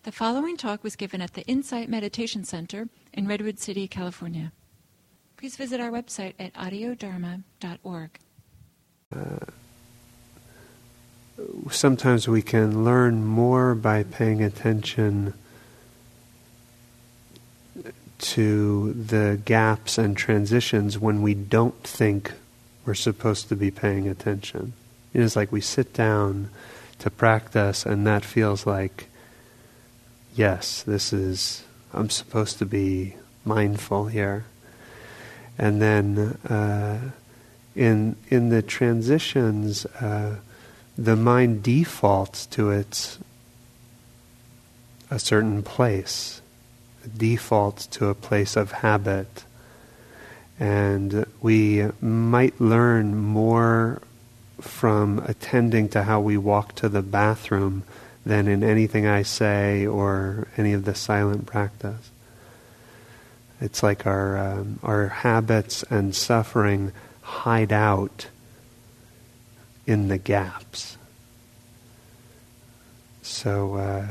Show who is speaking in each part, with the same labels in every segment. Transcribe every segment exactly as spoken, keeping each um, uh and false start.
Speaker 1: The following talk was given at the Insight Meditation Center in Redwood City, California. Please visit our website at audio dharma dot org.
Speaker 2: Uh, sometimes we can learn more by paying attention to the gaps and transitions when we don't think we're supposed to be paying attention. It's like we sit down to practice and that feels like, yes, this is, I'm supposed to be mindful here. And then uh, in in the transitions, uh, the mind defaults to its a certain place, defaults to a place of habit. And we might learn more from attending to how we walk to the bathroom than in anything I say or any of the silent practice. It's like our um, our habits and suffering hide out in the gaps. So uh,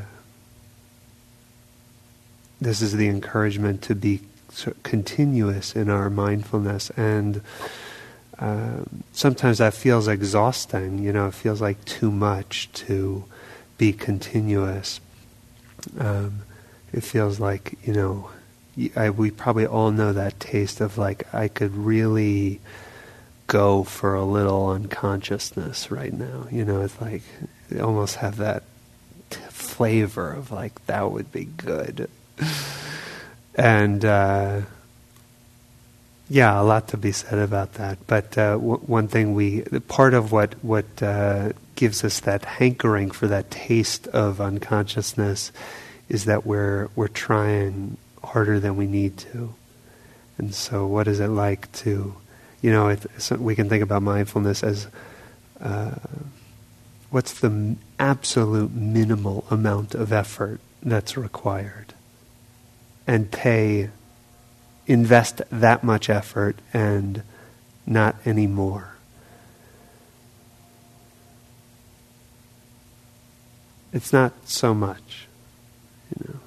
Speaker 2: this is the encouragement to be continuous in our mindfulness, and uh, sometimes that feels exhausting. You know, it feels like too much to be continuous. Um, it feels like, you know, I, we probably all know that taste of like, I could really go for a little unconsciousness right now. You know, it's like, they almost have that t- flavor of like, that would be good. And uh, yeah, a lot to be said about that. But uh, w- one thing we, part of what, what uh, gives us that hankering for that taste of unconsciousness is that we're we're trying harder than we need to. And so what is it like to, you know, it, so we can think about mindfulness as uh, what's the m- absolute minimal amount of effort that's required, and pay, invest that much effort and not any more. It's not so much, you know.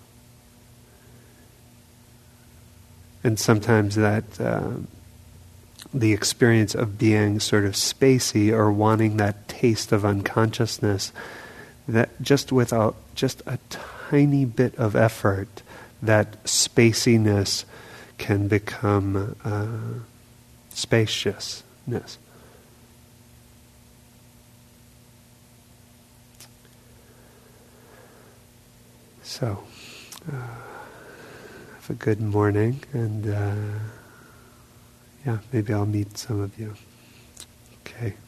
Speaker 2: And sometimes that uh, the experience of being sort of spacey or wanting that taste of unconsciousness, that just with a, just a tiny bit of effort, that spaciness can become uh, spaciousness. So, uh, have a good morning, and uh, yeah, maybe I'll meet some of you. Okay.